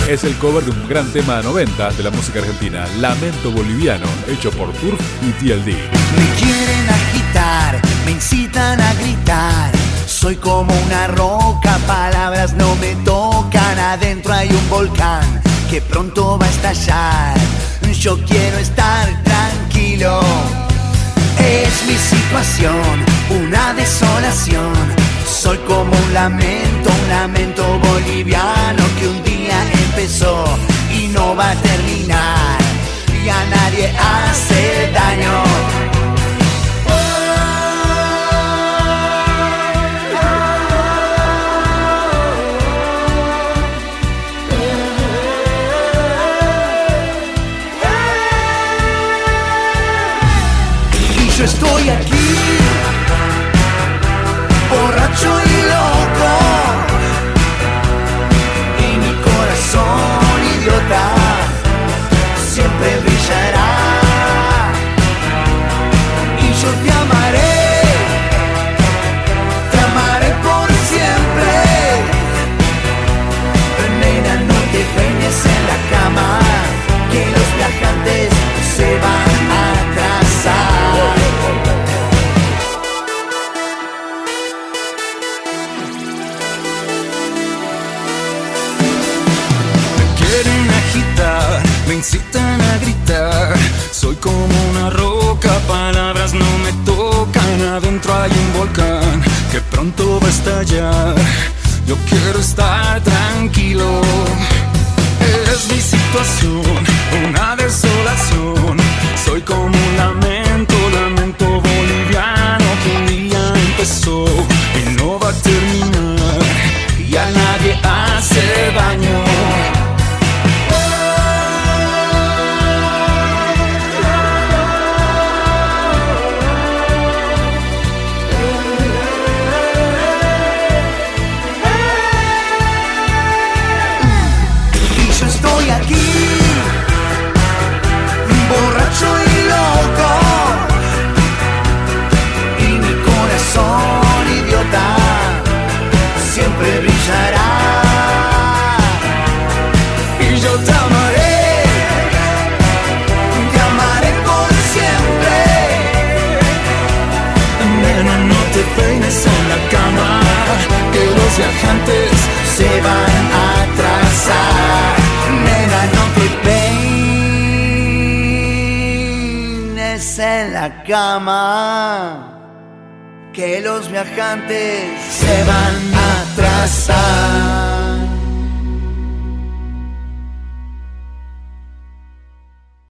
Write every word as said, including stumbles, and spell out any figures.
Es el cover de un gran tema de noventa de la música argentina, Lamento Boliviano, hecho por Turf y T L D. Me quieren agitar, me incitan a gritar. Soy como una roca, palabras no me tocan. Adentro hay un volcán que pronto va a estallar. Yo quiero estar tranquilo. Es mi situación, una desolación. Soy como un lamento, un lamento boliviano que un día empezó y no va a terminar. Y a nadie hace daño. Yo estoy aquí, borracho y loco, y mi corazón idiota siempre brillará. Y yo te amaré, te amaré por siempre. Nena, no te peines en la cama, que los viajantes se van a atrasar. Me incitan a gritar. Soy como una roca, palabras no me tocan. Adentro hay un volcán que pronto va a estallar. Yo quiero estar tranquilo. Es mi situación, una desolación. Soy como un lamento, lamento boliviano que un día empezó y no va a terminar. Y a nadie hace daño. Borracho y loco, y mi corazón idiota siempre brillará. Y yo te amaré, te amaré por siempre. Nena, no te peines en la cama, que los viajantes se van a atrasar. Nena, no te peines en la cama, que los viajantes se van a atrasar.